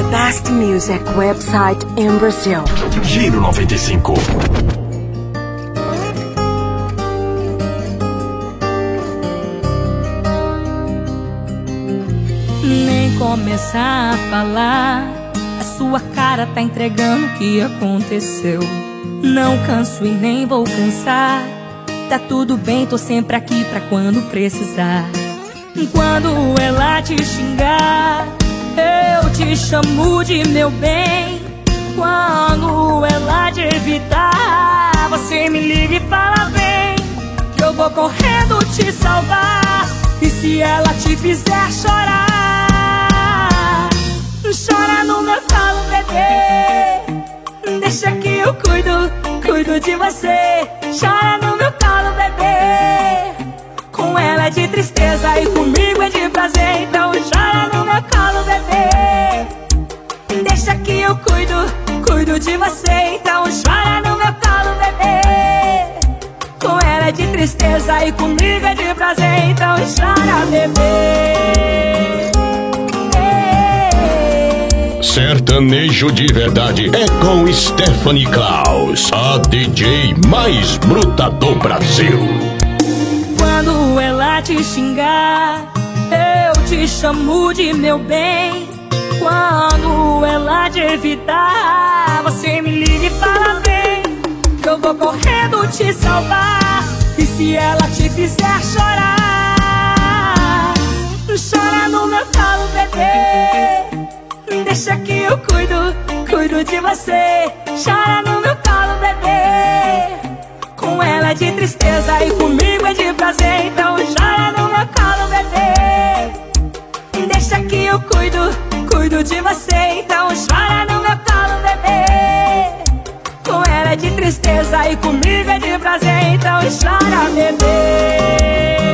best music website in Brazil. Giro 95. Nem começar a falar, a sua cara tá entregando o que aconteceu. Não canso e nem vou cansar. Tá tudo bem, tô sempre aqui pra quando precisar. Quando ela te xingar, eu te chamo de meu bem. Quando ela te evitar, você me liga e fala bem, que eu vou correndo te salvar. E se ela te fizer chorar, chora no meu colo, bebê. Deixa que eu cuido de você. Chora no meu colo, bebê. Com ela é de tristeza e comigo é de prazer. Então chora no meu colo, bebê. Deixa que eu cuido de você. Então chora no meu colo, bebê. Com ela é de tristeza e comigo é de prazer. Então chora, bebê. Sertanejo de verdade é com Stephanie Klaus, a DJ mais bruta do Brasil. Quando ela te xingar, eu te chamo de meu bem. Quando ela te evitar, você me liga e fala bem, que eu vou correndo te salvar. E se ela te fizer chorar, chora no meu colo, bebê. Deixa que eu cuido de você. Chora no meu colo, bebê. Com ela é de tristeza e comigo é de prazer. Então chora no meu colo, bebê. Deixa que eu cuido de você. Então chora no meu colo, bebê. Com ela é de tristeza e comigo é de prazer. Então chora, bebê.